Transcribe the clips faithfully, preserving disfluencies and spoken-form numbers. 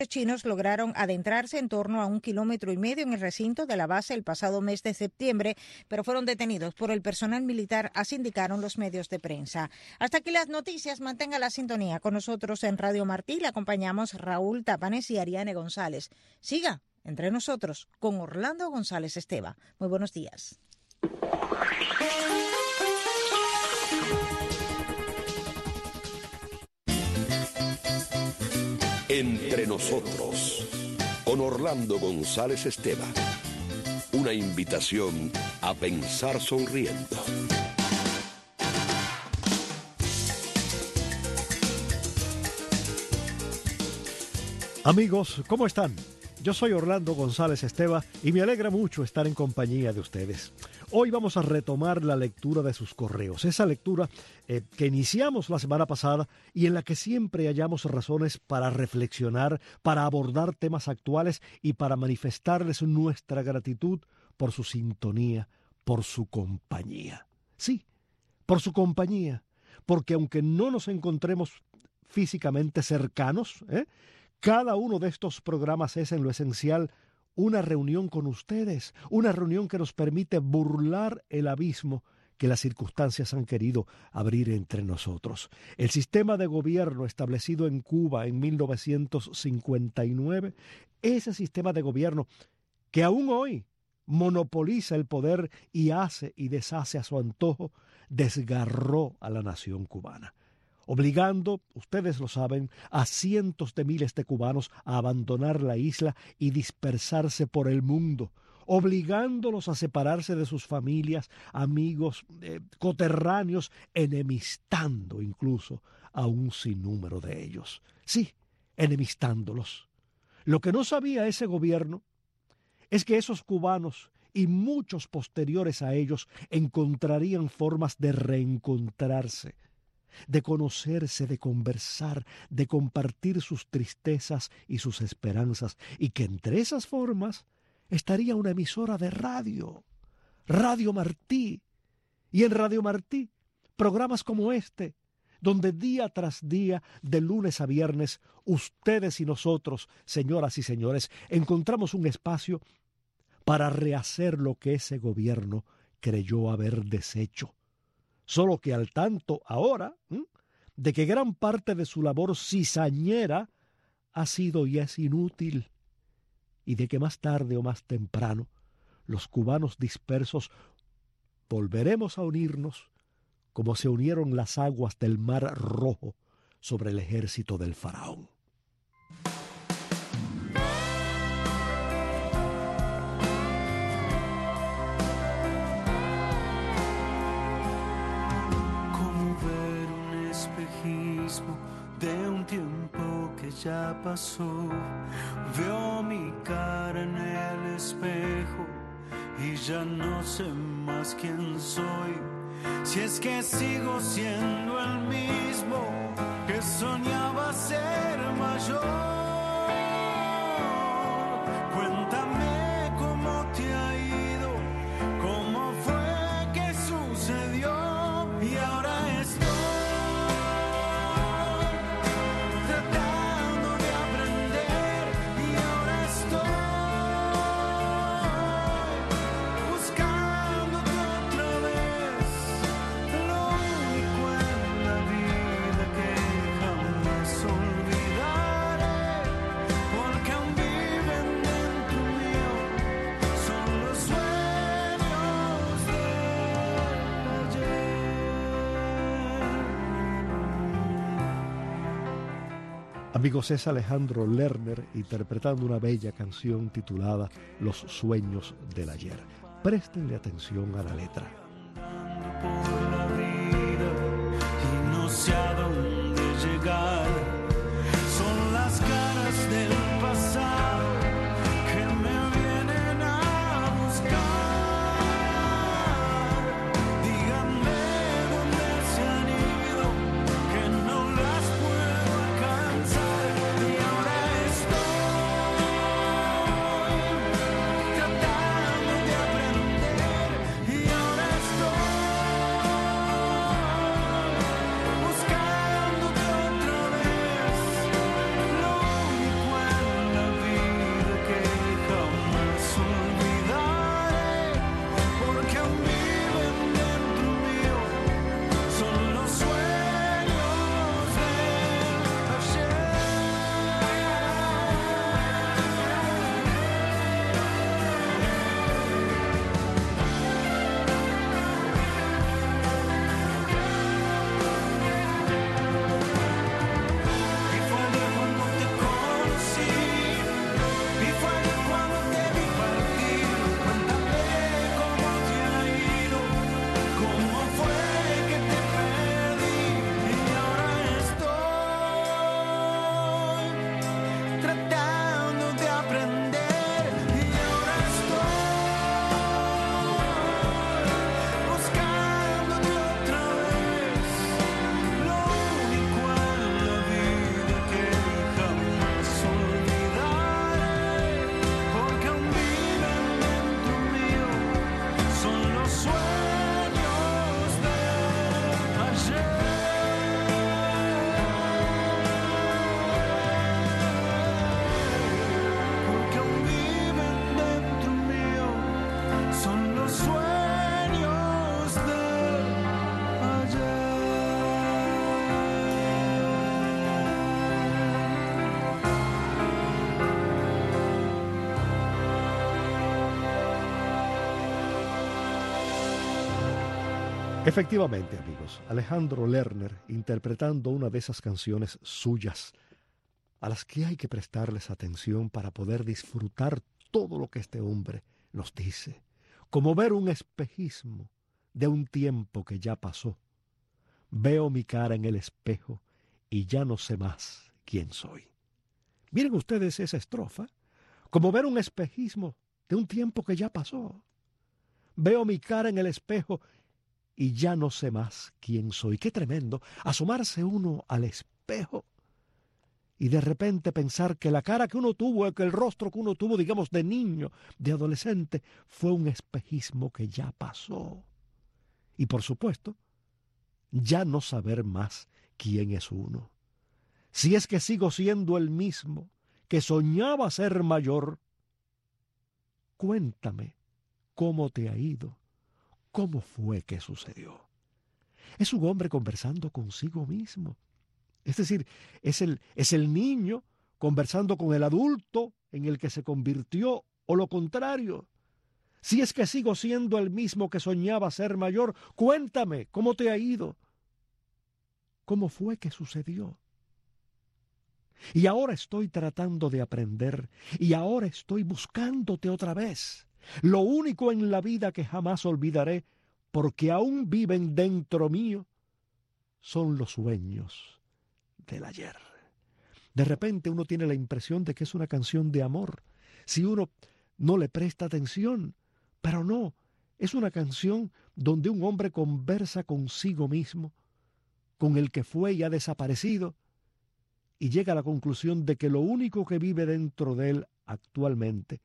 chinos lograron adentrarse en torno a un kilómetro y medio en el recinto de la base el pasado mes de septiembre, pero fueron detenidos por el personal militar, así indicaron los medios de prensa. Hasta aquí las noticias. Mantenga la sintonía con nosotros en Radio Martí. Le acompañamos Raúl Tapanes y Ariane González. Siga entre nosotros con Orlando González Esteva. Muy buenos días. Entre nosotros, con Orlando González Esteva. Una invitación a pensar sonriendo. Amigos, ¿cómo están? Yo soy Orlando González Esteva y me alegra mucho estar en compañía de ustedes. Hoy vamos a retomar la lectura de sus correos, esa lectura eh, que iniciamos la semana pasada y en la que siempre hallamos razones para reflexionar, para abordar temas actuales y para manifestarles nuestra gratitud por su sintonía, por su compañía. Sí, por su compañía, porque aunque no nos encontremos físicamente cercanos, ¿eh? cada uno de estos programas es en lo esencial una reunión con ustedes, una reunión que nos permite burlar el abismo que las circunstancias han querido abrir entre nosotros. El sistema de gobierno establecido en Cuba en mil novecientos cincuenta y nueve, ese sistema de gobierno que aún hoy monopoliza el poder y hace y deshace a su antojo, desgarró a la nación cubana, obligando, ustedes lo saben, a cientos de miles de cubanos a abandonar la isla y dispersarse por el mundo, obligándolos a separarse de sus familias, amigos, eh, coterráneos, enemistando incluso a un sinnúmero de ellos. Sí, enemistándolos. Lo que no sabía ese gobierno es que esos cubanos y muchos posteriores a ellos encontrarían formas de reencontrarse, de conocerse, de conversar, de compartir sus tristezas y sus esperanzas, y que entre esas formas estaría una emisora de radio, Radio Martí, y en Radio Martí programas como este, donde día tras día, de lunes a viernes, ustedes y nosotros, señoras y señores, encontramos un espacio para rehacer lo que ese gobierno creyó haber deshecho. Solo que al tanto ahora ¿eh? de que gran parte de su labor cizañera ha sido y es inútil, y de que más tarde o más temprano los cubanos dispersos volveremos a unirnos como se unieron las aguas del Mar Rojo sobre el ejército del faraón. De un tiempo que ya pasó, veo mi cara en el espejo y ya no sé más quién soy. Si es que sigo siendo el mismo que soñaba ser mayor. Cuéntame cómo te ha ido, cómo fue que sucedió, y ahora estoy Amigos, es Alejandro Lerner interpretando una bella canción titulada Los sueños del ayer. Préstenle atención a la letra. Por la vida y no sé a dónde llegar. Son las caras del pasado que me vienen a buscar. Díganme dónde se han ido, que no las puedo alcanzar. Y ahora estoy tratando de aprender. Y ahora estoy los sueños de ayer. Efectivamente, amigos, Alejandro Lerner interpretando una de esas canciones suyas a las que hay que prestarles atención para poder disfrutar todo lo que este hombre nos dice, como ver un espejismo de un tiempo que ya pasó. Veo mi cara en el espejo y ya no sé más quién soy. Miren ustedes esa estrofa, como ver un espejismo de un tiempo que ya pasó. Veo mi cara en el espejo y ya no sé más quién soy. Qué tremendo asomarse uno al espejo y de repente pensar que la cara que uno tuvo, que el rostro que uno tuvo, digamos, de niño, de adolescente, fue un espejismo que ya pasó. Y por supuesto, ya no saber más quién es uno. Si es que sigo siendo el mismo que soñaba ser mayor, cuéntame cómo te ha ido. ¿Cómo fue que sucedió? Es un hombre conversando consigo mismo. Es decir, es el, es el niño conversando con el adulto en el que se convirtió, o lo contrario. Si es que sigo siendo el mismo que soñaba ser mayor, cuéntame cómo te ha ido. ¿Cómo fue que sucedió? Y ahora estoy tratando de aprender, y ahora estoy buscándote otra vez. Lo único en la vida que jamás olvidaré, porque aún viven dentro mío, son los sueños del ayer. De repente uno tiene la impresión de que es una canción de amor, si uno no le presta atención, pero no, es una canción donde un hombre conversa consigo mismo, con el que fue y ha desaparecido, y llega a la conclusión de que lo único que vive dentro de él actualmente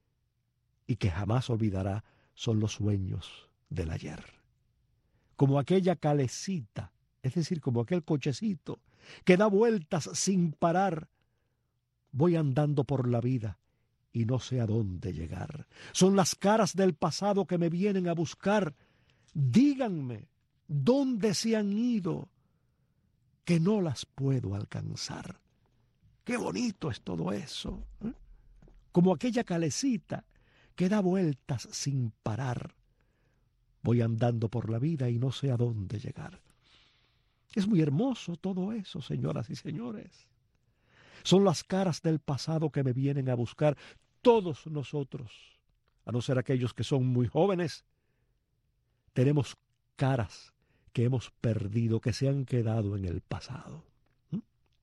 y que jamás olvidará son los sueños del ayer. Como aquella calecita, es decir, como aquel cochecito que da vueltas sin parar. Voy andando por la vida y no sé a dónde llegar. Son las caras del pasado que me vienen a buscar. Díganme, ¿dónde se han ido? Que no las puedo alcanzar. Qué bonito es todo eso, ¿eh? Como aquella calecita que da vueltas sin parar. Voy andando por la vida y no sé a dónde llegar. Es muy hermoso todo eso, señoras y señores. Son las caras del pasado que me vienen a buscar. Todos nosotros, a no ser aquellos que son muy jóvenes, tenemos caras que hemos perdido, que se han quedado en el pasado. ¿Mm?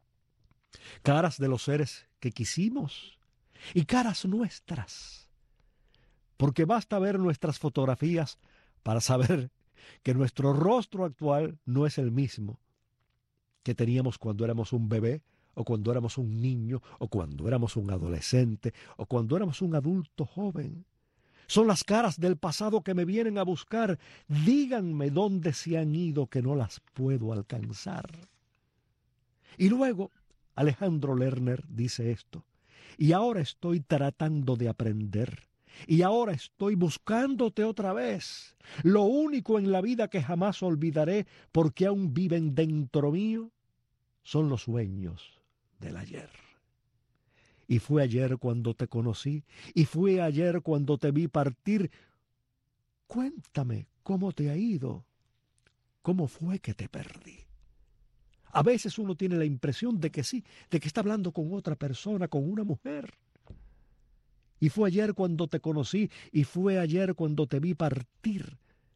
Caras de los seres que quisimos y caras nuestras. Porque basta ver nuestras fotografías para saber que nuestro rostro actual no es el mismo que teníamos cuando éramos un bebé, o cuando éramos un niño, o cuando éramos un adolescente, o cuando éramos un adulto joven. Son las caras del pasado que me vienen a buscar. Díganme dónde se han ido, que no las puedo alcanzar. Y luego Alejandro Lerner dice esto: y ahora estoy tratando de aprender, y ahora estoy buscándote otra vez. Lo único en la vida que jamás olvidaré, porque aún viven dentro mío, son los sueños del ayer. Y fue ayer cuando te conocí, y fue ayer cuando te vi partir. Cuéntame cómo te ha ido, cómo fue que te perdí. A veces uno tiene la impresión de que sí, de que está hablando con otra persona, con una mujer. Y fue ayer cuando te conocí, y fue ayer cuando te vi partir.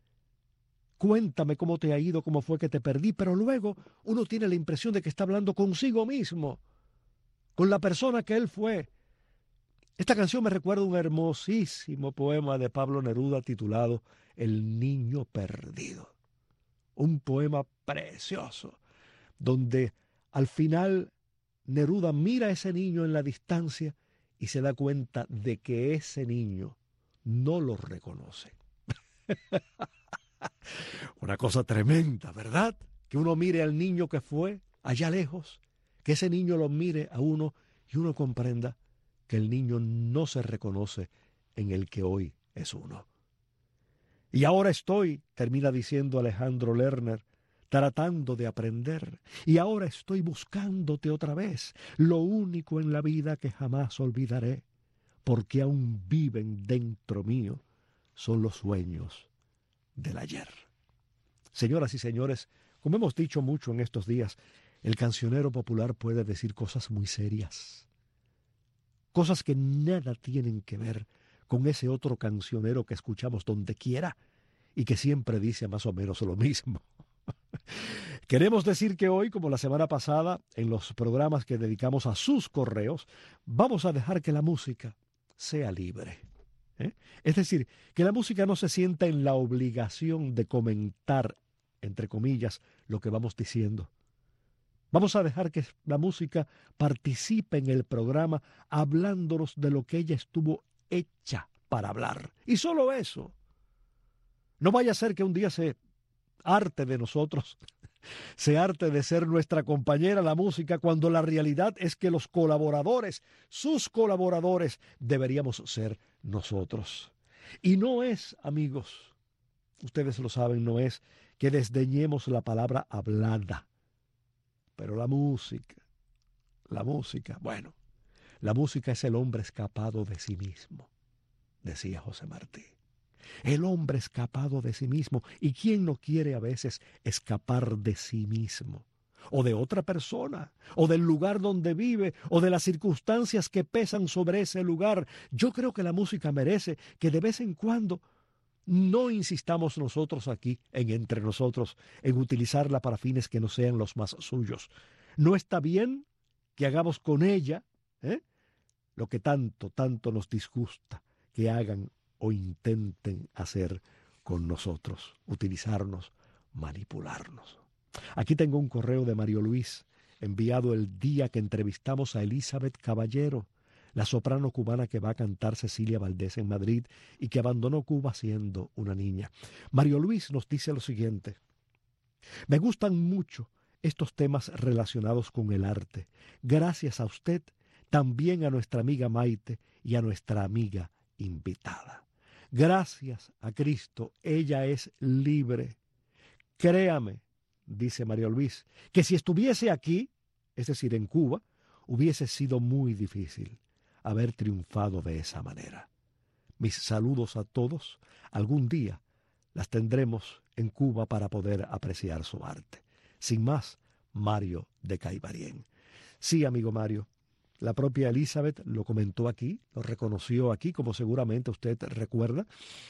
Cuéntame cómo te ha ido, cómo fue que te perdí, pero luego uno tiene la impresión de que está hablando consigo mismo, con la persona que él fue. Esta canción me recuerda un hermosísimo poema de Pablo Neruda titulado El niño perdido. Un poema precioso, donde al final Neruda mira a ese niño en la distancia y se da cuenta de que ese niño no lo reconoce. Una cosa tremenda, ¿verdad? Que uno mire al niño que fue allá lejos, que ese niño lo mire a uno y uno comprenda que el niño no se reconoce en el que hoy es uno. Y ahora estoy, termina diciendo Alejandro Lerner, tratando de aprender. Y ahora estoy buscándote otra vez, lo único en la vida que jamás olvidaré, porque aún viven dentro mío, son los sueños del ayer. Señoras y señores, como hemos dicho mucho en estos días, el cancionero popular puede decir cosas muy serias, cosas que nada tienen que ver con ese otro cancionero que escuchamos donde quiera y que siempre dice más o menos lo mismo. Queremos decir que hoy, como la semana pasada, en los programas que dedicamos a sus correos, vamos a dejar que la música sea libre. ¿eh? Es decir, que la música no se sienta en la obligación de comentar, entre comillas, lo que vamos diciendo. Vamos a dejar que la música participe en el programa hablándonos de lo que ella estuvo hecha para hablar. Y solo eso. No vaya a ser que un día se harte de nosotros, se harte de ser nuestra compañera la música, cuando la realidad es que los colaboradores, sus colaboradores, deberíamos ser nosotros. Y no es, amigos, ustedes lo saben, no es que desdeñemos la palabra hablada. Pero la música, la música, bueno, la música es el hombre escapado de sí mismo, decía José Martí. El hombre escapado de sí mismo. ¿Y quién no quiere a veces escapar de sí mismo? O de otra persona, o del lugar donde vive, o de las circunstancias que pesan sobre ese lugar. Yo creo que la música merece que de vez en cuando no insistamos nosotros aquí, en entre nosotros, en utilizarla para fines que no sean los más suyos. No está bien que hagamos con ella ¿eh? lo que tanto, tanto nos disgusta que hagan o intenten hacer con nosotros, utilizarnos, manipularnos. Aquí tengo un correo de Mario Luis, enviado el día que entrevistamos a Elizabeth Caballero, la soprano cubana que va a cantar Cecilia Valdés en Madrid y que abandonó Cuba siendo una niña. Mario Luis nos dice lo siguiente: me gustan mucho estos temas relacionados con el arte. Gracias a usted, también a nuestra amiga Maite y a nuestra amiga invitada. Gracias a Cristo, ella es libre. Créame, dice Mario Luis, que si estuviese aquí, es decir, en Cuba, hubiese sido muy difícil haber triunfado de esa manera. Mis saludos a todos. Algún día las tendremos en Cuba para poder apreciar su arte. Sin más, Mario de Caibarien. Sí, amigo Mario, la propia Elizabeth lo comentó aquí, lo reconoció aquí, como seguramente usted recuerda,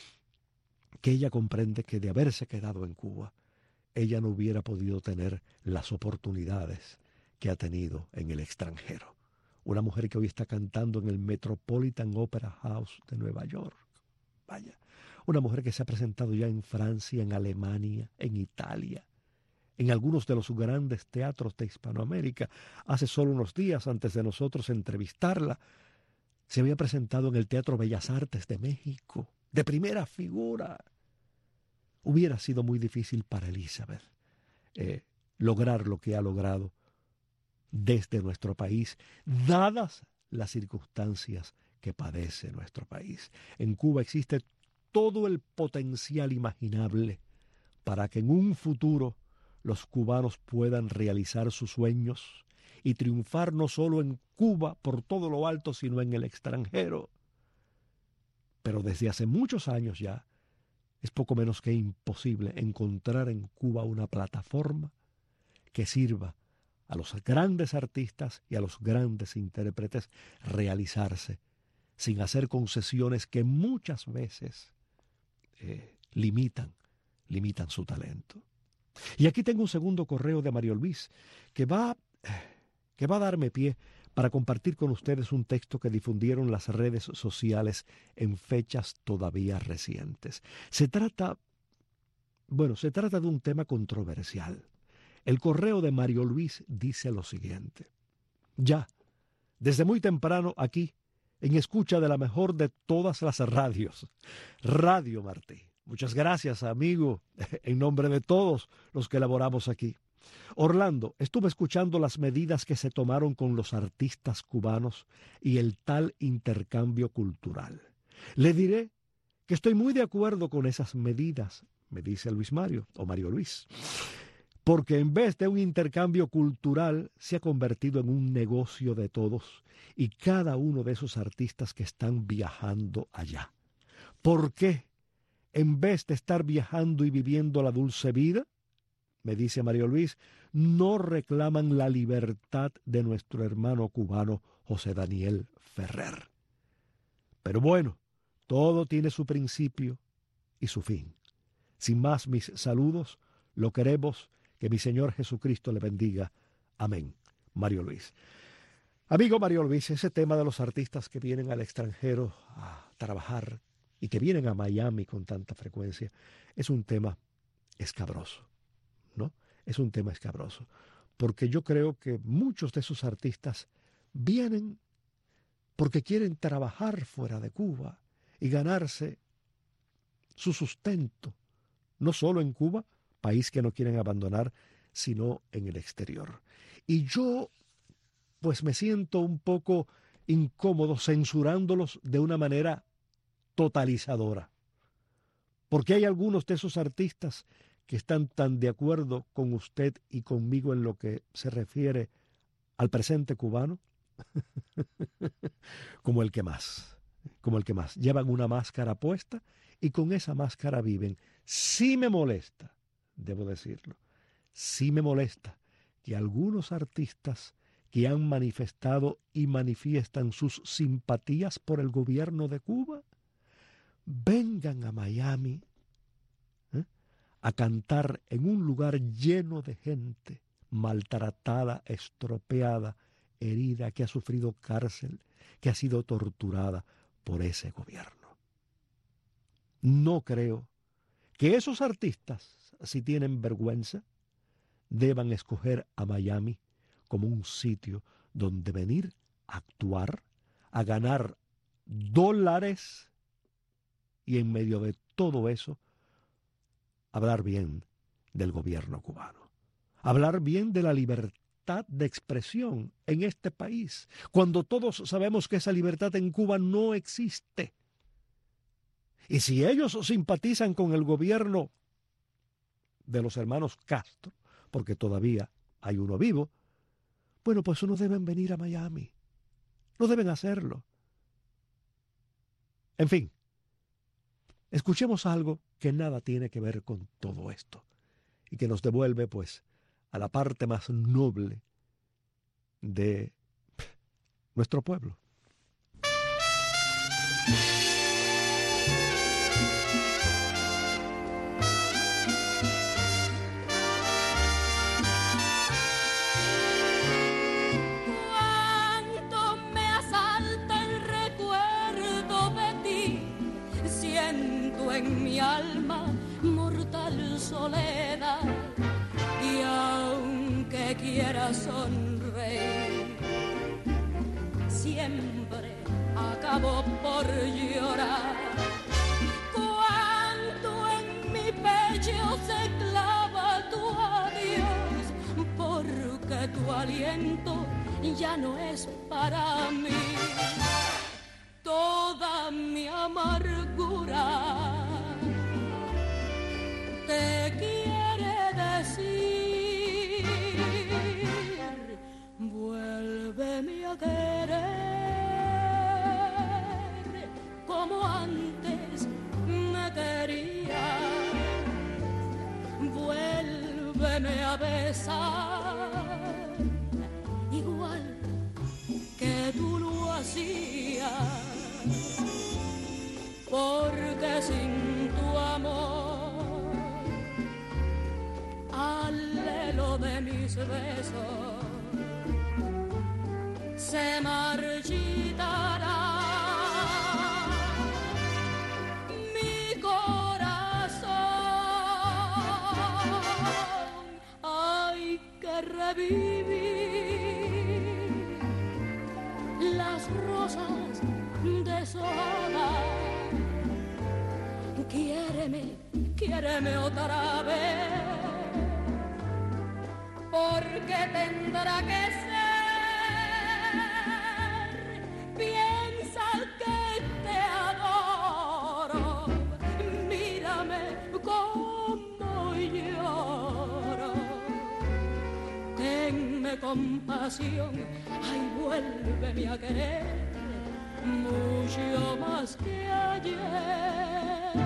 que ella comprende que de haberse quedado en Cuba, ella no hubiera podido tener las oportunidades que ha tenido en el extranjero. Una mujer que hoy está cantando en el Metropolitan Opera House de Nueva York. Vaya, una mujer que se ha presentado ya en Francia, en Alemania, en Italia, en algunos de los grandes teatros de Hispanoamérica. Hace solo unos días, antes de nosotros entrevistarla, se había presentado en el Teatro Bellas Artes de México, de primera figura. Hubiera sido muy difícil para Elizabeth eh, lograr lo que ha logrado desde nuestro país, dadas las circunstancias que padece nuestro país. En Cuba existe todo el potencial imaginable para que en un futuro los cubanos puedan realizar sus sueños y triunfar no solo en Cuba por todo lo alto, sino en el extranjero. Pero desde hace muchos años ya es poco menos que imposible encontrar en Cuba una plataforma que sirva a los grandes artistas y a los grandes intérpretes realizarse sin hacer concesiones que muchas veces eh, limitan, limitan su talento. Y aquí tengo un segundo correo de Mario Luis que va, que va a darme pie para compartir con ustedes un texto que difundieron las redes sociales en fechas todavía recientes. Se trata, bueno, se trata de un tema controversial. El correo de Mario Luis dice lo siguiente: ya, desde muy temprano aquí, en escucha de la mejor de todas las radios, Radio Martí. Muchas gracias, amigo, en nombre de todos los que elaboramos aquí. Orlando, estuve escuchando las medidas que se tomaron con los artistas cubanos y el tal intercambio cultural. Le diré que estoy muy de acuerdo con esas medidas, me dice Luis Mario o Mario Luis, porque en vez de un intercambio cultural se ha convertido en un negocio de todos y cada uno de esos artistas que están viajando allá. ¿Por qué, en vez de estar viajando y viviendo la dulce vida, me dice Mario Luis, no reclaman la libertad de nuestro hermano cubano José Daniel Ferrer? Pero bueno, todo tiene su principio y su fin. Sin más, mis saludos, lo queremos, que mi Señor Jesucristo le bendiga. Amén. Mario Luis. Amigo Mario Luis, ese tema de los artistas que vienen al extranjero a trabajar y que vienen a Miami con tanta frecuencia, es un tema escabroso, ¿no? Es un tema escabroso, porque yo creo que muchos de esos artistas vienen porque quieren trabajar fuera de Cuba y ganarse su sustento, no solo en Cuba, país que no quieren abandonar, sino en el exterior. Y yo, pues me siento un poco incómodo censurándolos de una manera totalizadora, porque hay algunos de esos artistas que están tan de acuerdo con usted y conmigo en lo que se refiere al presente cubano, como el que más, como el que más. Llevan una máscara puesta y con esa máscara viven. Sí me molesta, debo decirlo, sí me molesta que algunos artistas que han manifestado y manifiestan sus simpatías por el gobierno de Cuba vengan a Miami ¿eh? a cantar en un lugar lleno de gente maltratada, estropeada, herida, que ha sufrido cárcel, que ha sido torturada por ese gobierno. No creo que esos artistas, si tienen vergüenza, deban escoger a Miami como un sitio donde venir a actuar, a ganar dólares y en medio de todo eso, hablar bien del gobierno cubano, hablar bien de la libertad de expresión en este país, cuando todos sabemos que esa libertad en Cuba no existe. Y si ellos simpatizan con el gobierno de los hermanos Castro, porque todavía hay uno vivo, bueno, pues no deben venir a Miami, no deben hacerlo. En fin, escuchemos algo que nada tiene que ver con todo esto y que nos devuelve, pues, a la parte más noble de nuestro pueblo. Cuánto me asalta el recuerdo de ti, siento en mi alma mortal soledad, y aunque quiera sonreír, siempre acabo por llorar. Cuánto en mi pecho se clava tu adiós, porque tu aliento ya no es para mí. Toda mi amargura te quiere decir, vuélveme a querer como antes me querías, vuélveme a besar igual que tú lo hacías, porque sin tu amor al lelo de mis besos se marchitará mi corazón. Hay que revivir las rosas deshojadas. Quiéreme, quiéreme otra vez, porque tendrá que ser. Piensa que te adoro compasión, ay, vuélveme a querer mucho más que ayer.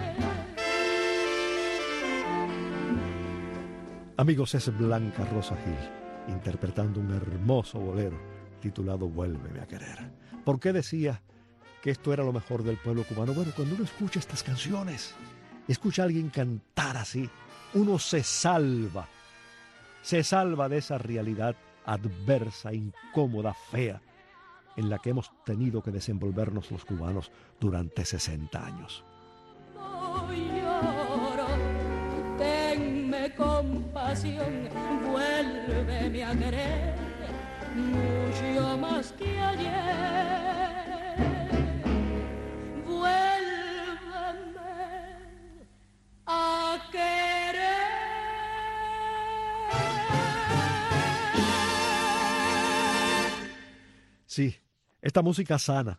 Amigos, es Blanca Rosa Gil interpretando un hermoso bolero titulado Vuélveme a querer. ¿Por qué decía que esto era lo mejor del pueblo cubano? Bueno, cuando uno escucha estas canciones, escucha a alguien cantar así, uno se salva, se salva de esa realidad adversa, incómoda, fea, en la que hemos tenido que desenvolvernos los cubanos durante sesenta años. Tenme compasión, vuélveme a querer mucho más que ayer. Vuélveme a querer. Sí, esta música sana.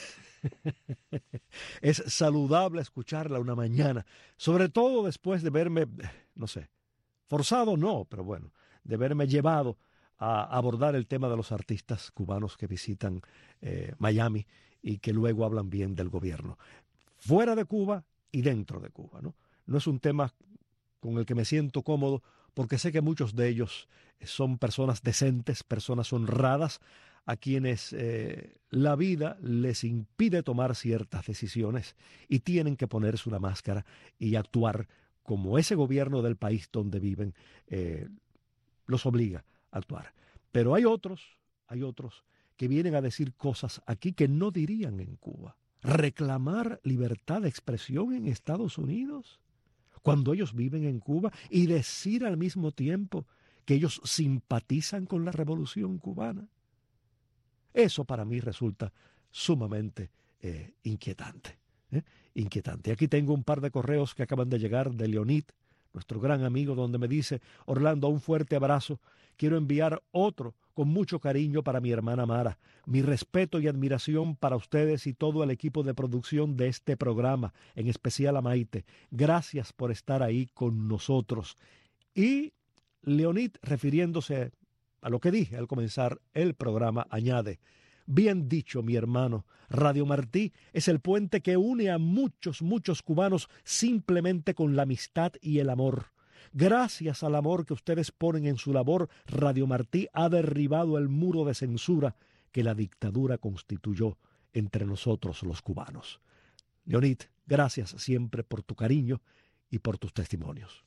Es saludable escucharla una mañana, sobre todo después de verme, no sé, forzado no, pero bueno, de verme llevado a abordar el tema de los artistas cubanos que visitan eh, Miami y que luego hablan bien del gobierno, fuera de Cuba y dentro de Cuba, ¿no? No es un tema con el que me siento cómodo porque sé que muchos de ellos son personas decentes, personas honradas, a quienes eh, la vida les impide tomar ciertas decisiones y tienen que ponerse una máscara y actuar como ese gobierno del país donde viven eh, los obliga a actuar. Pero hay otros, hay otros que vienen a decir cosas aquí que no dirían en Cuba. Reclamar libertad de expresión en Estados Unidos cuando ellos viven en Cuba y decir al mismo tiempo que ellos simpatizan con la revolución cubana. Eso para mí resulta sumamente eh, inquietante, ¿eh? inquietante. Aquí tengo un par de correos que acaban de llegar de Leonid, nuestro gran amigo, donde me dice: Orlando, un fuerte abrazo. Quiero enviar otro con mucho cariño para mi hermana Mara. Mi respeto y admiración para ustedes y todo el equipo de producción de este programa, en especial a Maite. Gracias por estar ahí con nosotros. Y Leonid, refiriéndose a lo que dije al comenzar el programa, añade: bien dicho, mi hermano, Radio Martí es el puente que une a muchos, muchos cubanos simplemente con la amistad y el amor. Gracias al amor que ustedes ponen en su labor, Radio Martí ha derribado el muro de censura que la dictadura constituyó entre nosotros los cubanos. Leonid, gracias siempre por tu cariño y por tus testimonios.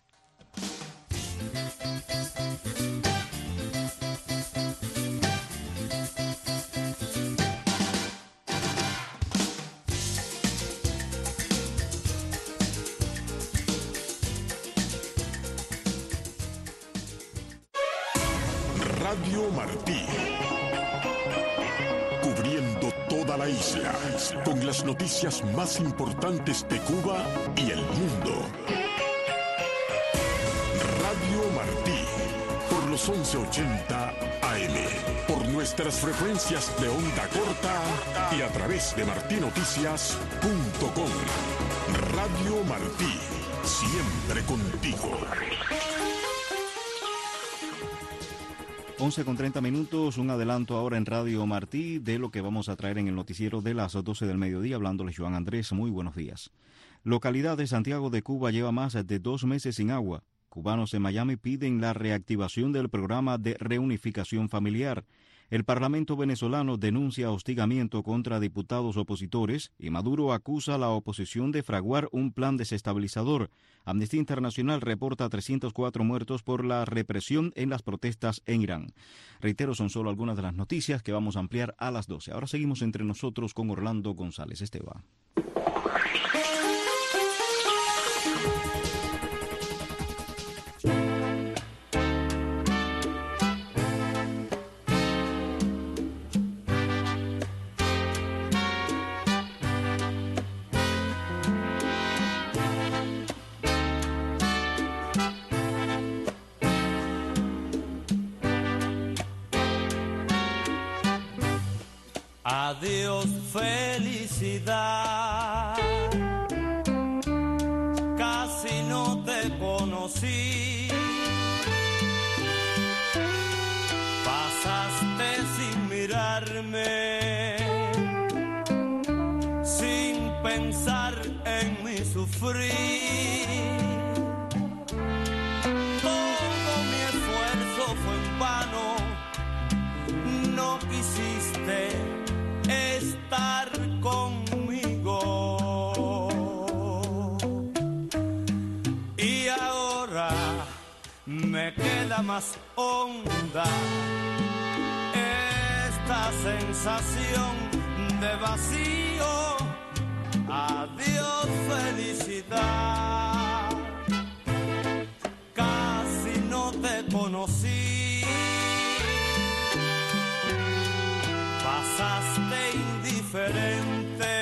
Radio Martí, cubriendo toda la isla con las noticias más importantes de Cuba y el mundo. Radio Martí, por los once ochenta A M, por nuestras frecuencias de onda corta y a través de martí noticias punto com. Radio Martí, siempre contigo. once con treinta minutos, un adelanto ahora en Radio Martí de lo que vamos a traer en el noticiero de las doce del mediodía, hablándoles Joan Andrés. Muy buenos días. Localidad de Santiago de Cuba lleva más de dos meses sin agua. Cubanos en Miami piden la reactivación del programa de reunificación familiar. El Parlamento venezolano denuncia hostigamiento contra diputados opositores y Maduro acusa a la oposición de fraguar un plan desestabilizador. Amnistía Internacional reporta trescientos cuatro muertos por la represión en las protestas en Irán. Reitero, son solo algunas de las noticias que vamos a ampliar a las doce. Ahora seguimos entre nosotros con Orlando González Esteva. Adiós, felicidad. Casi no te conocí. pensar en mi sufrir. Todo mi esfuerzo fue en vano, no quisiste estar conmigo. Y ahora me queda más honda esta sensación de vacío. Adiós felicidad, casi no te conocí, pasaste indiferente,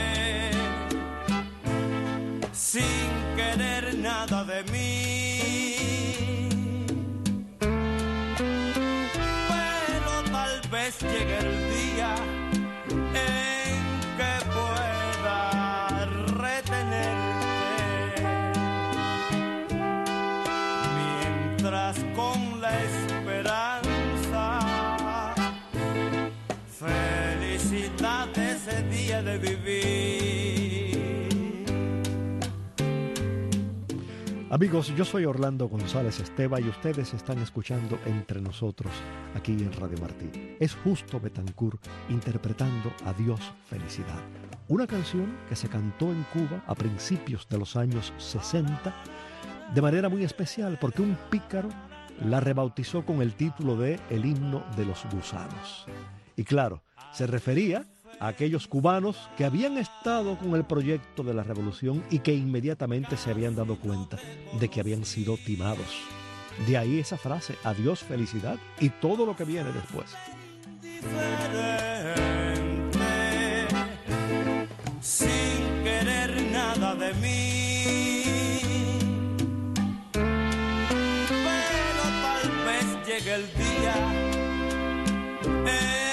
sin querer nada de mí, pero tal vez llegue el día en que pueda retenerte, mientras con la esperanza, felicidad de ese día de vivir. Amigos, yo soy Orlando González Esteva y ustedes están escuchando Entre Nosotros aquí en Radio Martí. Es Justo Betancourt interpretando Adiós Felicidad, una canción que se cantó en Cuba a principios de los años sesenta de manera muy especial porque un pícaro la rebautizó con el título de El himno de los gusanos. Y claro, se refería a aquellos cubanos que habían estado con el proyecto de la revolución y que inmediatamente se habían dado cuenta de que habían sido timados. De ahí esa frase, adiós felicidad, y todo lo que viene después. Diferente, sin querer nada de mí, pero tal vez llegue el día en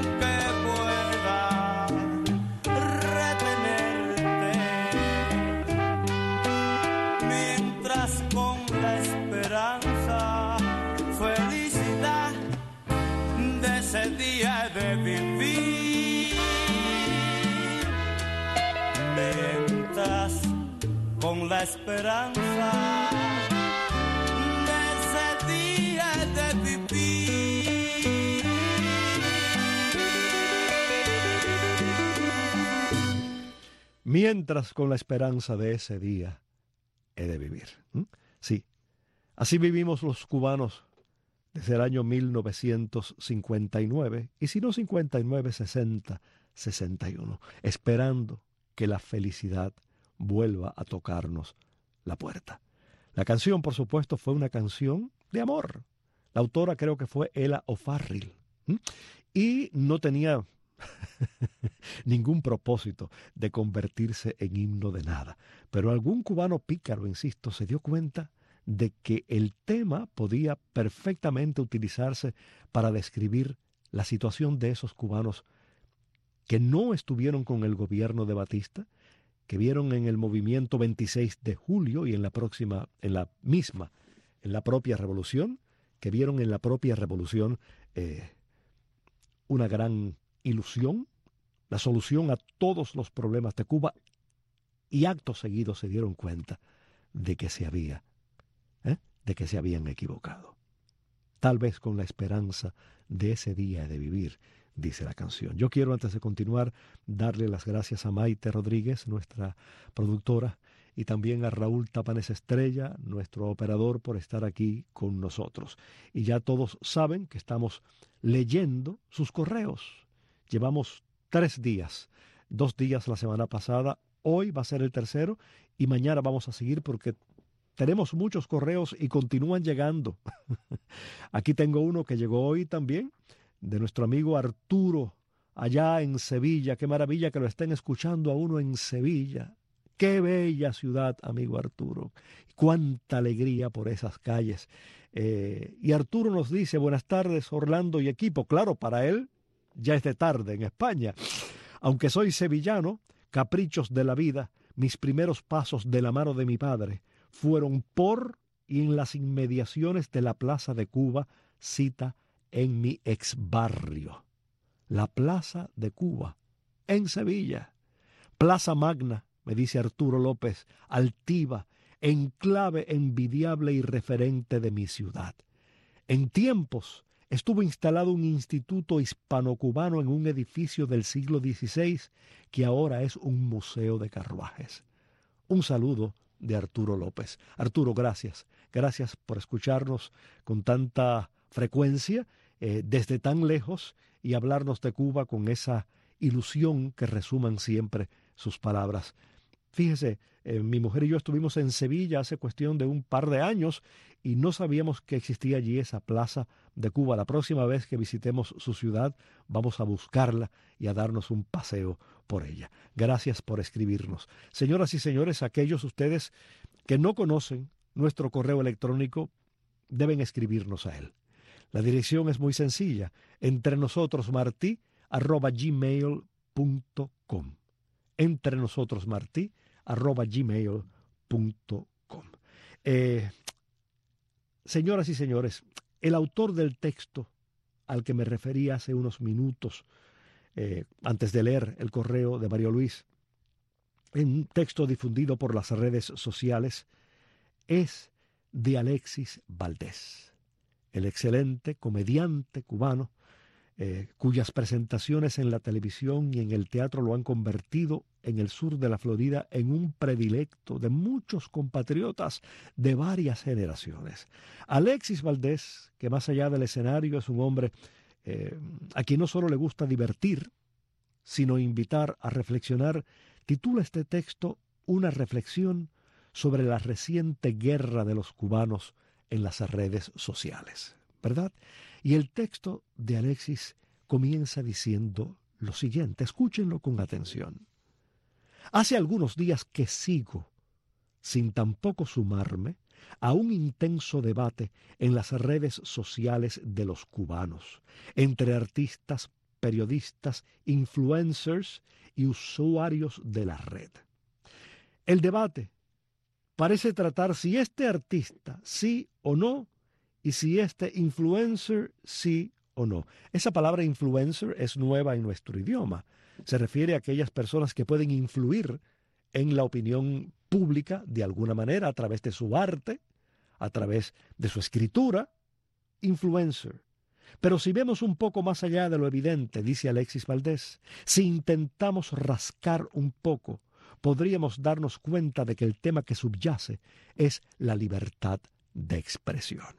con la esperanza, felicidad de ese día de vivir, mientras con la esperanza de ese día de vivir. Mientras con la esperanza de ese día he de vivir. ¿Mm? Sí, así vivimos los cubanos desde el año mil novecientos cincuenta y nueve, y si no cincuenta y nueve, sesenta, sesenta y uno, esperando que la felicidad vuelva a tocarnos la puerta. La canción, por supuesto, fue una canción de amor. La autora creo que fue Ella O'Farrill. ¿Mm? Y no tenía ningún propósito de convertirse en himno de nada. Pero algún cubano pícaro, insisto, se dio cuenta de que el tema podía perfectamente utilizarse para describir la situación de esos cubanos que no estuvieron con el gobierno de Batista, que vieron en el movimiento veintiséis de julio y en la próxima, en la misma, en la propia revolución, que vieron en la propia revolución eh, una gran ilusión, la solución a todos los problemas de Cuba, y acto seguido se dieron cuenta de que se había, ¿eh? de que se habían equivocado. Tal vez con la esperanza de ese día de vivir, dice la canción. Yo quiero, antes de continuar, darle las gracias a Maite Rodríguez, nuestra productora, y también a Raúl Tapanes Estrella, nuestro operador, por estar aquí con nosotros. Y ya todos saben que estamos leyendo sus correos. Llevamos tres días, dos días la semana pasada, hoy va a ser el tercero y mañana vamos a seguir porque tenemos muchos correos y continúan llegando. Aquí tengo uno que llegó hoy también, de nuestro amigo Arturo, allá en Sevilla. Qué maravilla que lo estén escuchando a uno en Sevilla. Qué bella ciudad, amigo Arturo. Cuánta alegría por esas calles. Eh, y Arturo nos dice, buenas tardes, Orlando y equipo. Claro, para él ya es de tarde en España. Aunque soy sevillano, caprichos de la vida, mis primeros pasos de la mano de mi padre fueron por y en las inmediaciones de la Plaza de Cuba, cita en mi exbarrio. La Plaza de Cuba, en Sevilla. Plaza Magna, me dice Arturo López, altiva, enclave envidiable y referente de mi ciudad. En tiempos estuvo instalado un instituto hispano-cubano en un edificio del siglo dieciséis que ahora es un museo de carruajes. Un saludo de Arturo López. Arturo, gracias. Gracias por escucharnos con tanta frecuencia eh, desde tan lejos y hablarnos de Cuba con esa ilusión que resuman siempre sus palabras. Fíjese, eh, mi mujer y yo estuvimos en Sevilla hace cuestión de un par de años y no sabíamos que existía allí esa Plaza de Cuba. La próxima vez que visitemos su ciudad vamos a buscarla y a darnos un paseo por ella. Gracias por escribirnos. Señoras y señores, aquellos ustedes que no conocen nuestro correo electrónico deben escribirnos a él. La dirección es muy sencilla, entre nosotros martí arroba gmail punto com. Entre nosotros martí arroba gmail punto com. Eh, señoras y señores, el autor del texto al que me referí hace unos minutos, eh, antes de leer el correo de Mario Luis, en un texto difundido por las redes sociales, es de Alexis Valdés, el excelente comediante cubano, Eh, cuyas presentaciones en la televisión y en el teatro lo han convertido en el sur de la Florida en un predilecto de muchos compatriotas de varias generaciones. Alexis Valdés, que más allá del escenario es un hombre eh, a quien no solo le gusta divertir, sino invitar a reflexionar, titula este texto Una reflexión sobre la reciente guerra de los cubanos en las redes sociales, ¿verdad? Y el texto de Alexis comienza diciendo lo siguiente, escúchenlo con atención. Hace algunos días que sigo, sin tampoco sumarme, a un intenso debate en las redes sociales de los cubanos, entre artistas, periodistas, influencers y usuarios de la red. El debate parece tratar si este artista, sí o no, y si este influencer, sí o no. Esa palabra influencer es nueva en nuestro idioma. Se refiere a aquellas personas que pueden influir en la opinión pública de alguna manera a través de su arte, a través de su escritura. Influencer. Pero si vemos un poco más allá de lo evidente, dice Alexis Valdés, si intentamos rascar un poco, podríamos darnos cuenta de que el tema que subyace es la libertad de expresión.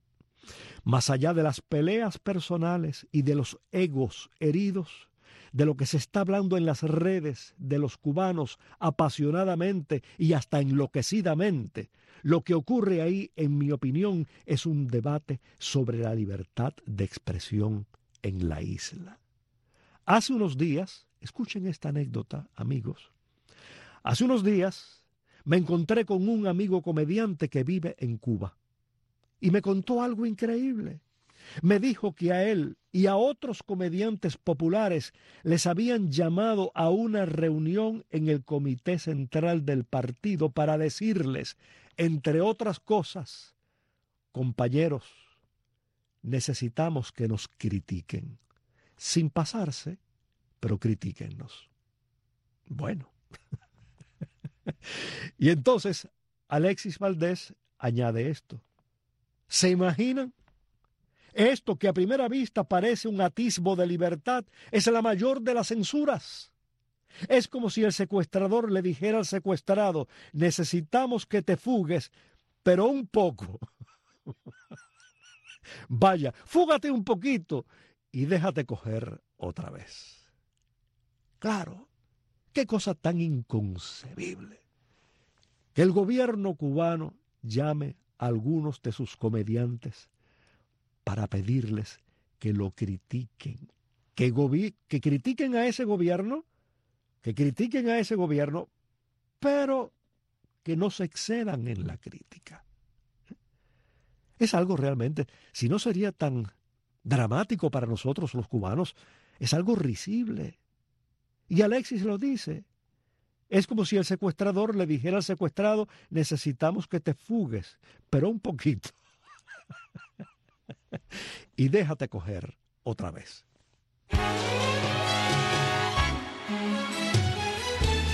Más allá de las peleas personales y de los egos heridos, de lo que se está hablando en las redes de los cubanos apasionadamente y hasta enloquecidamente, lo que ocurre ahí, en mi opinión, es un debate sobre la libertad de expresión en la isla. Hace unos días, escuchen esta anécdota, amigos, hace unos días me encontré con un amigo comediante que vive en Cuba. Y me contó algo increíble. Me dijo que a él y a otros comediantes populares les habían llamado a una reunión en el Comité Central del partido para decirles, entre otras cosas, compañeros, necesitamos que nos critiquen, sin pasarse, pero critíquennos. Bueno. Y entonces Alexis Valdés añade esto. ¿Se imaginan? Esto que a primera vista parece un atisbo de libertad es la mayor de las censuras. Es como si el secuestrador le dijera al secuestrado, necesitamos que te fugues, pero un poco. Vaya, fúgate un poquito y déjate coger otra vez. Claro, qué cosa tan inconcebible. Que el gobierno cubano llame a algunos de sus comediantes para pedirles que lo critiquen, que, gobi- que critiquen a ese gobierno, que critiquen a ese gobierno, pero que no se excedan en la crítica. Es algo realmente, si no sería tan dramático para nosotros los cubanos, es algo risible. Y Alexis lo dice. Es como si el secuestrador le dijera al secuestrado, necesitamos que te fugues, pero un poquito. Y déjate coger otra vez.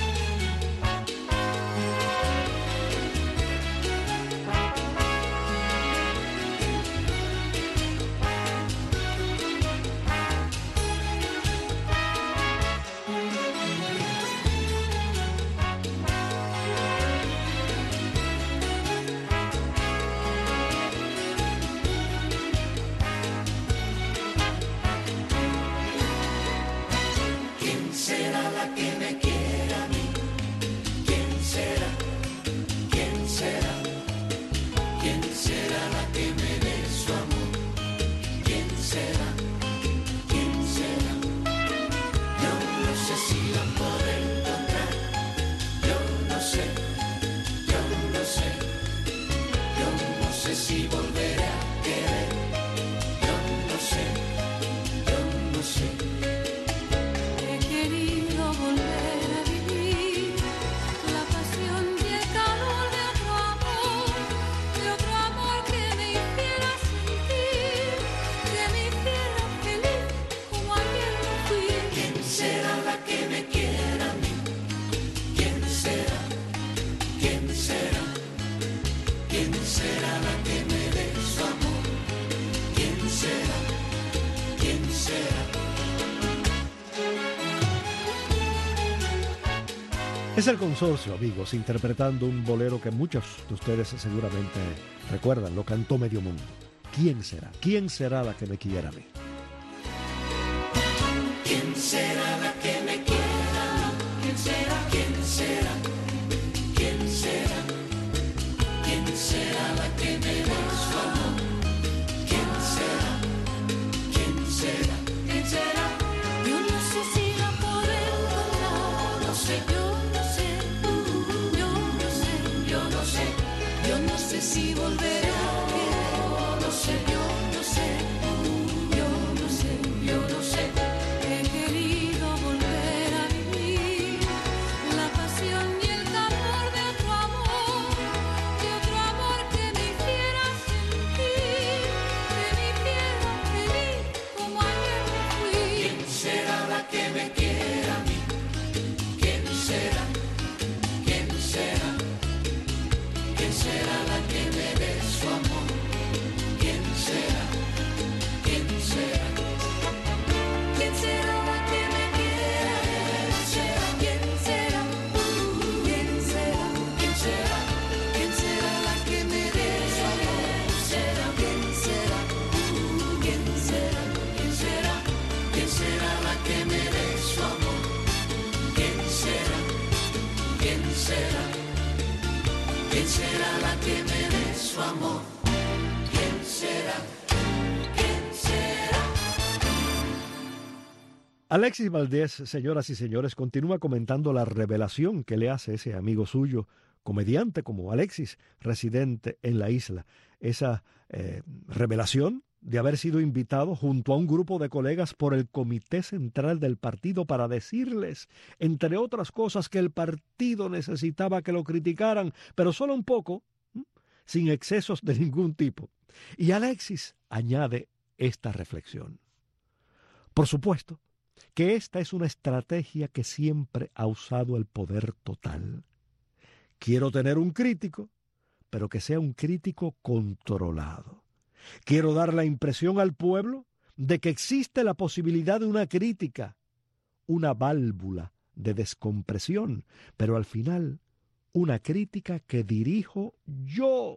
que me quiera a mí? ¿Quién será? ¿Quién será? ¿Quién será la que me dé su amor? ¿Quién será? ¿Quién será? Yo no sé si la podré encontrar. Yo no sé, yo no sé. Yo no sé si volveré a querer. Yo no sé, yo no sé. He querido volver a vivir la pasión y el calor de otro amor, de otro amor que me hiciera sentir, que me hiciera feliz como ayer lo fui. ¿Quién será la que me quiera a mí? ¿Quién será? ¿Quién será? ¿Quién será la que me dé su amor? ¿Quién será? ¿Quién será? Es el Consorcio, amigos, interpretando un bolero que muchos de ustedes seguramente recuerdan, lo cantó medio mundo. ¿Quién será? ¿Quién será la que me quiera a mí? ¿Quién será la que me quiera a mí? ¿Quién será? ¿Quién será? ¿Quién será? ¿Quién será la que me dé su amor? ¿Quién será? ¿Quién será? ¿Quién será? Yo no sé si la podré encontrar. No sé, Yo no sé, yo no sé, yo no sé, yo no sé si volveré a querer. no sé, Yo no sé, yo no sé, yo no sé. he querido volver a vivir la pasión y el calor de otro amor, de otro amor que me hiciera sentir, que me hiciera feliz como ayer lo fui. ¿Quién será la que me quiera a mí? ¿Quién será? ¿Quién será? ¿Quién será la que me dé su amor? ¿Quién será? ¿Quién será? ¿Quién será la que me quiera? ¿Quién será? ¿Quién será? ¿Quién será? ¿Quién será la que me dé su amor? ¿Quién será? ¿Quién será? ¿Quién será? ¿Quién será la que me dé su amor? ¿Quién será? ¿Quién será? ¿Quién será la que me dé su amor? ¿Quién será? ¿Quién será? Alexis Valdés, señoras y señores, continúa comentando la revelación que le hace ese amigo suyo, comediante como Alexis, residente en la isla. Esa eh, revelación de haber sido invitado junto a un grupo de colegas por el Comité Central del partido para decirles, entre otras cosas, que el partido necesitaba que lo criticaran, pero solo un poco, ¿m? sin excesos de ningún tipo. Y Alexis añade esta reflexión. Por supuesto que esta es una estrategia que siempre ha usado el poder total. Quiero tener un crítico, pero que sea un crítico controlado. Quiero dar la impresión al pueblo de que existe la posibilidad de una crítica, una válvula de descompresión, pero al final una crítica que dirijo yo.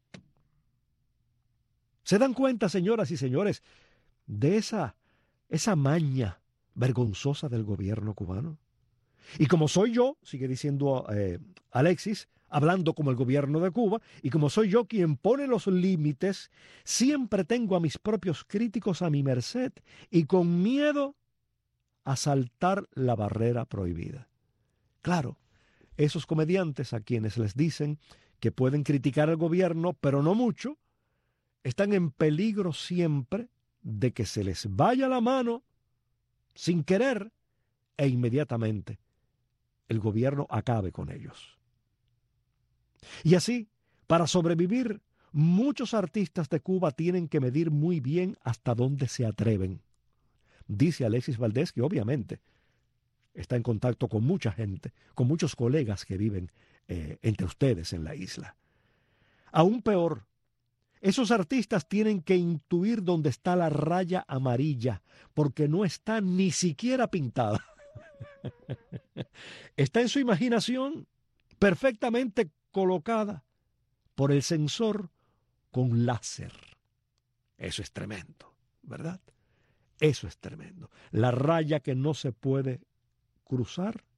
¿Se dan cuenta, señoras y señores, de esa, esa maña vergonzosa del gobierno cubano? Y como soy yo, sigue diciendo eh, Alexis, hablando como el gobierno de Cuba, y como soy yo quien pone los límites, siempre tengo a mis propios críticos a mi merced y con miedo a saltar la barrera prohibida. Claro, esos comediantes a quienes les dicen que pueden criticar al gobierno, pero no mucho, están en peligro siempre de que se les vaya la mano sin querer e inmediatamente el gobierno acabe con ellos. Y así, para sobrevivir, muchos artistas de Cuba tienen que medir muy bien hasta dónde se atreven. Dice Alexis Valdés que obviamente está en contacto con mucha gente, con muchos colegas que viven eh, entre ustedes en la isla. Aún peor, esos artistas tienen que intuir dónde está la raya amarilla, porque no está ni siquiera pintada. Está en su imaginación, perfectamente colocada por el sensor con láser. Eso es tremendo, ¿verdad? Eso es tremendo. La raya que no se puede cruzar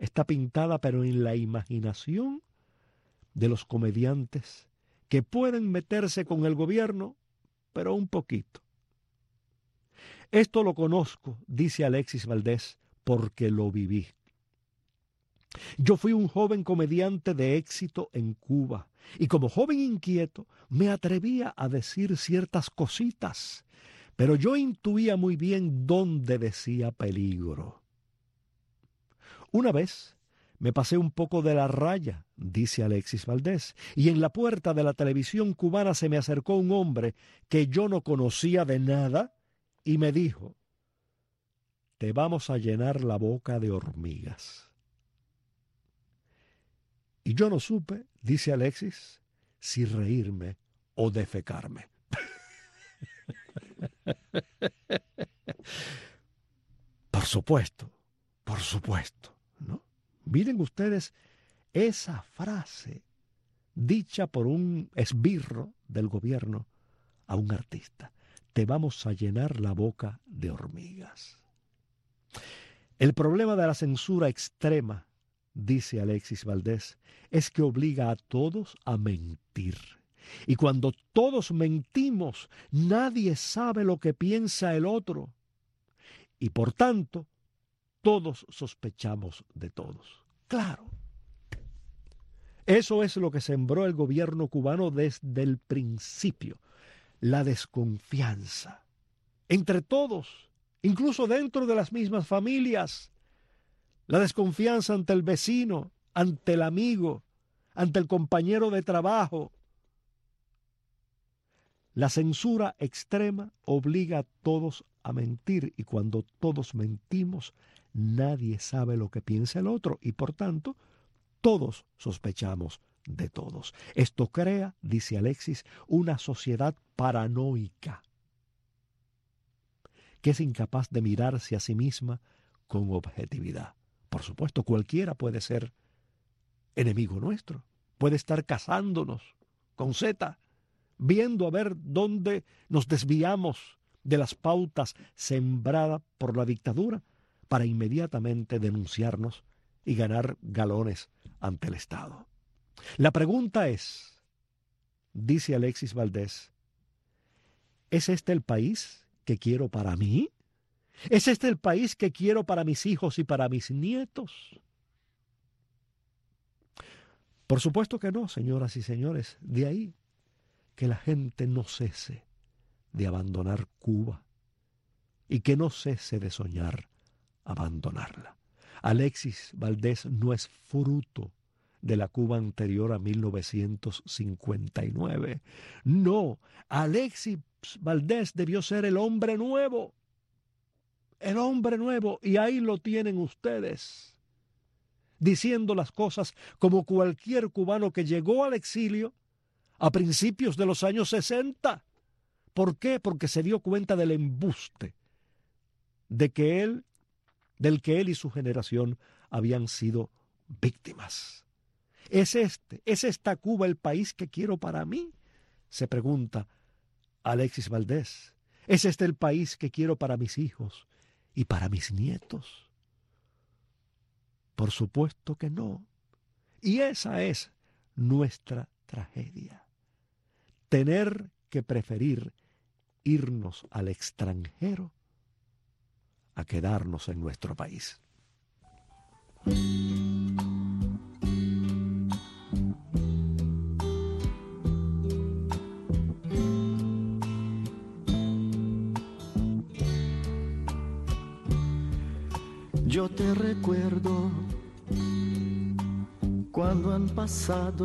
está pintada, pero en la imaginación de los comediantes que pueden meterse con el gobierno, pero un poquito. Esto lo conozco, dice Alexis Valdés, porque lo viví. Yo fui un joven comediante de éxito en Cuba y como joven inquieto me atrevía a decir ciertas cositas, pero yo intuía muy bien dónde decía peligro. Una vez me pasé un poco de la raya, dice Alexis Valdés, y en la puerta de la televisión cubana se me acercó un hombre que yo no conocía de nada y me dijo: te vamos a llenar la boca de hormigas. Y yo no supe, dice Alexis, si reírme o defecarme. Por supuesto, por supuesto, ¿no? Miren ustedes esa frase dicha por un esbirro del gobierno a un artista: te vamos a llenar la boca de hormigas. El problema de la censura extrema, dice Alexis Valdés, es que obliga a todos a mentir. Y cuando todos mentimos, nadie sabe lo que piensa el otro. Y por tanto, todos sospechamos de todos. Claro. Eso es lo que sembró el gobierno cubano desde el principio. La desconfianza. Entre todos, incluso dentro de las mismas familias. La desconfianza ante el vecino, ante el amigo, ante el compañero de trabajo. La censura extrema obliga a todos a mentir y cuando todos mentimos, nadie sabe lo que piensa el otro y por tanto, todos sospechamos de todos. Esto crea, dice Alexis, una sociedad paranoica que es incapaz de mirarse a sí misma con objetividad. Por supuesto, cualquiera puede ser enemigo nuestro, puede estar cazándonos con Z, viendo a ver dónde nos desviamos de las pautas sembradas por la dictadura para inmediatamente denunciarnos y ganar galones ante el Estado. La pregunta es, dice Alexis Valdés, ¿es este el país que quiero para mí? ¿Es este el país que quiero para mis hijos y para mis nietos? Por supuesto que no, señoras y señores. De ahí que la gente no cese de abandonar Cuba y que no cese de soñar abandonarla. Alexis Valdés no es fruto de la Cuba anterior a mil novecientos cincuenta y nueve. No, Alexis Valdés debió ser el hombre nuevo. El hombre nuevo, y ahí lo tienen ustedes, diciendo las cosas como cualquier cubano que llegó al exilio a principios de los años sesenta. ¿Por qué? Porque se dio cuenta del embuste de que él, del que él y su generación habían sido víctimas. ¿Es este, es esta Cuba el país que quiero para mí?, se pregunta Alexis Valdés. ¿Es este el país que quiero para mis hijos y para mis nietos? Por supuesto que no. Y esa es nuestra tragedia. Tener que preferir irnos al extranjero a quedarnos en nuestro país. Yo te recuerdo cuando han pasado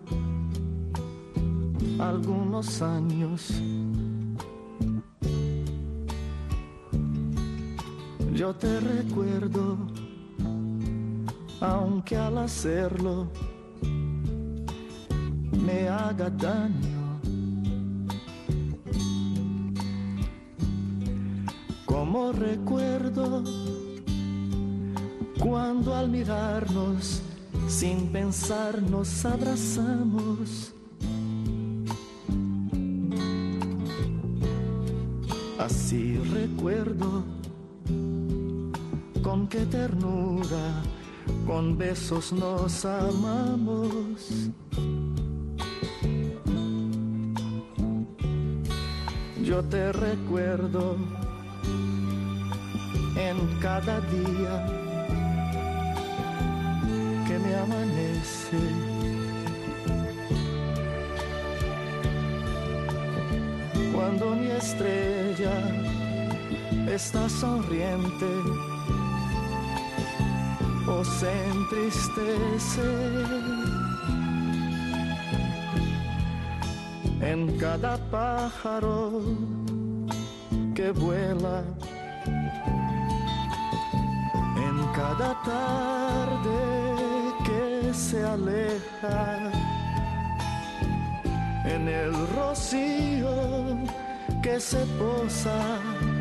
algunos años. Yo te recuerdo, aunque al hacerlo me haga daño. Como recuerdo cuando al mirarnos sin pensar nos abrazamos. Así recuerdo con qué ternura con besos nos amamos. Yo te recuerdo en cada día que me amanece. Cuando mi estrella está sonriente o se entristece, en cada pájaro que vuela, en cada tarde que se aleja, en el rocío que se posa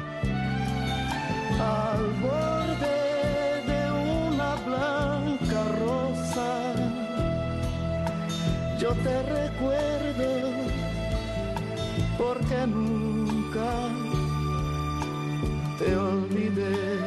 al borde de una blanca rosa. Yo te recuerdo porque nunca te olvidé.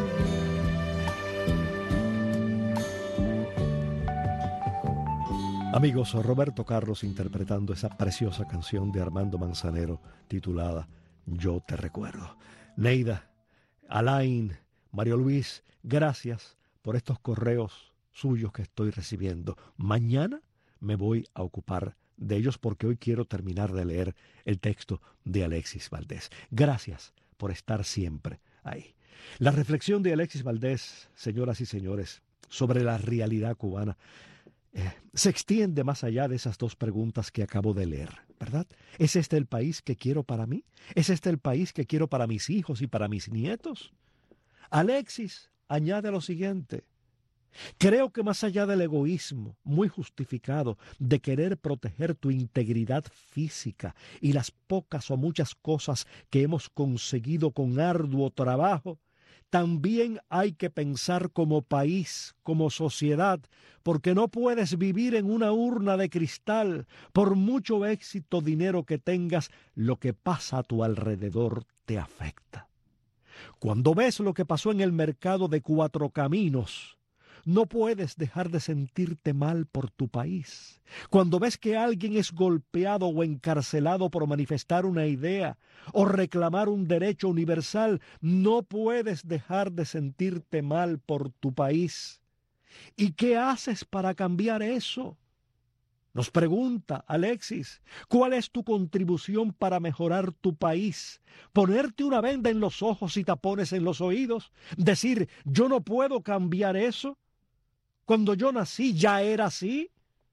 Amigos, Roberto Carlos interpretando esa preciosa canción de Armando Manzanero titulada Yo te recuerdo. Neida, Alain, Mario Luis, gracias por estos correos suyos que estoy recibiendo. Mañana me voy a ocupar de ellos porque hoy quiero terminar de leer el texto de Alexis Valdés. Gracias por estar siempre ahí. La reflexión de Alexis Valdés, señoras y señores, sobre la realidad cubana, Eh, se extiende más allá de esas dos preguntas que acabo de leer, ¿verdad? ¿Es este el país que quiero para mí? ¿Es este el país que quiero para mis hijos y para mis nietos? Alexis añade lo siguiente: creo que más allá del egoísmo muy justificado de querer proteger tu integridad física y las pocas o muchas cosas que hemos conseguido con arduo trabajo, también hay que pensar como país, como sociedad, porque no puedes vivir en una urna de cristal. Por mucho éxito, dinero que tengas, lo que pasa a tu alrededor te afecta. Cuando ves lo que pasó en el mercado de Cuatro Caminos, no puedes dejar de sentirte mal por tu país. Cuando ves que alguien es golpeado o encarcelado por manifestar una idea o reclamar un derecho universal, no puedes dejar de sentirte mal por tu país. ¿Y qué haces para cambiar eso? Nos pregunta Alexis, ¿cuál es tu contribución para mejorar tu país? ¿Ponerte una venda en los ojos y tapones en los oídos? ¿Decir, yo no puedo cambiar eso? Cuando yo nací ya era así.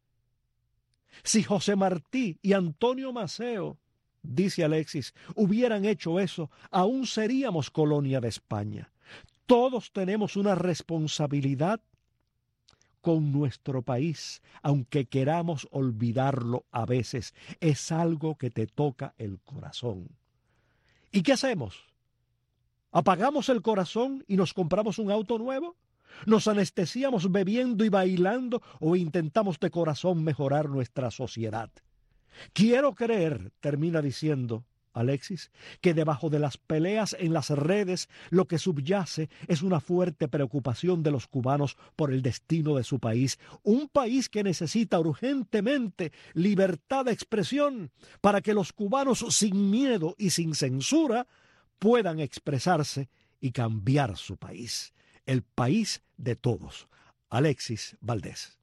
Si José Martí y Antonio Maceo, dice Alexis, hubieran hecho eso, aún seríamos colonia de España. Todos tenemos una responsabilidad con nuestro país, aunque queramos olvidarlo a veces. Es algo que te toca el corazón. ¿Y qué hacemos? ¿Apagamos el corazón y nos compramos un auto nuevo? ¿Nos anestesiamos bebiendo y bailando o intentamos de corazón mejorar nuestra sociedad? Quiero creer, termina diciendo Alexis, que debajo de las peleas en las redes lo que subyace es una fuerte preocupación de los cubanos por el destino de su país, un país que necesita urgentemente libertad de expresión para que los cubanos sin miedo y sin censura puedan expresarse y cambiar su país. El país de todos. Alexis Valdés.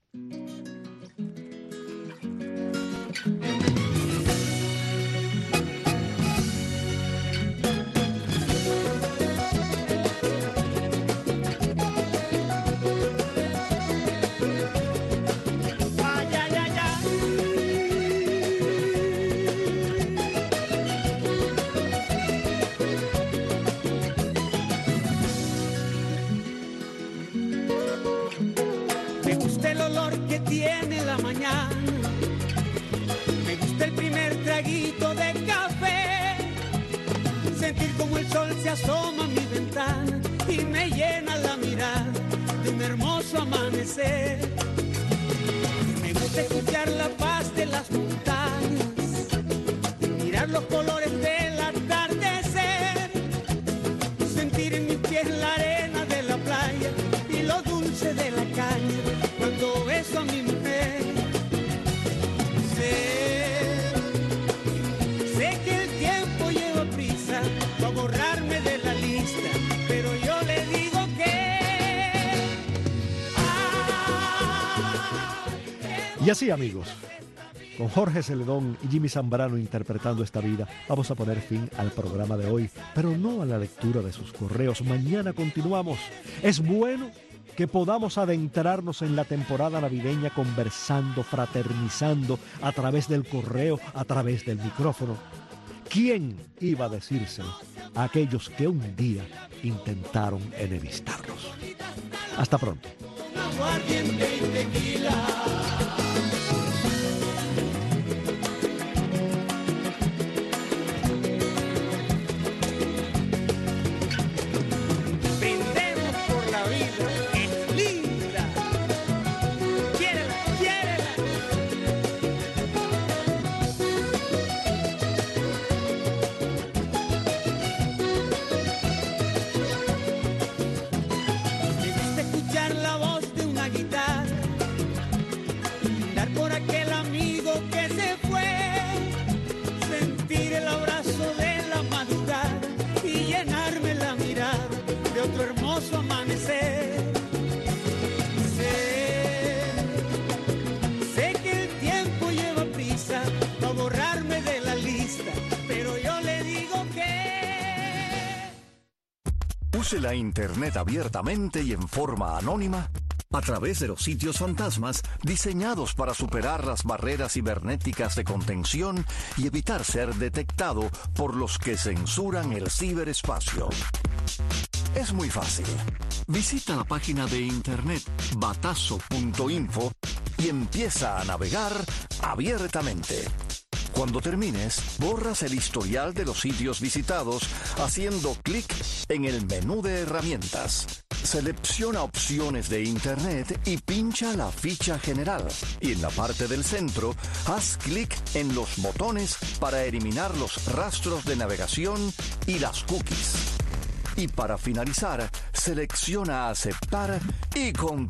Tiene la mañana, me gusta el primer traguito de café, sentir como el sol se asoma a mi ventana y me llena la mirada de un hermoso amanecer. Me gusta escuchar la paz de las montañas, mirar los colores del atardecer, sentir en mis pies la arena de la playa y lo dulce de la Y así, amigos, con Jorge Celedón y Jimmy Zambrano interpretando esta vida, vamos a poner fin al programa de hoy, pero no a la lectura de sus correos. Mañana continuamos. Es bueno que podamos adentrarnos en la temporada navideña conversando, fraternizando a través del correo, a través del micrófono. ¿Quién iba a decírselo a aquellos que un día intentaron enemistarnos? Hasta pronto. Aguardiente y tequila. Brindemos por la vida, es linda. Quiérela, quiérela. Me gusta escuchar la voz de una guitarra, andar por aquel amigo que se fue, sentir el abrazo de la madrugada y llenarme la mirada de otro hermoso amanecer. Sé, sé que el tiempo lleva prisa para borrarme de la lista, pero yo le digo que... Use la Internet abiertamente y en forma anónima a través de los sitios fantasmas diseñados para superar las barreras cibernéticas de contención y evitar ser detectado por los que censuran el ciberespacio. Es muy fácil. Visita la página de internet batazo punto info y empieza a navegar abiertamente. Cuando termines, borras el historial de los sitios visitados haciendo clic en el menú de herramientas. Selecciona opciones de Internet y pincha la ficha general. Y en la parte del centro, haz clic en los botones para eliminar los rastros de navegación y las cookies. Y para finalizar, selecciona aceptar y continúa.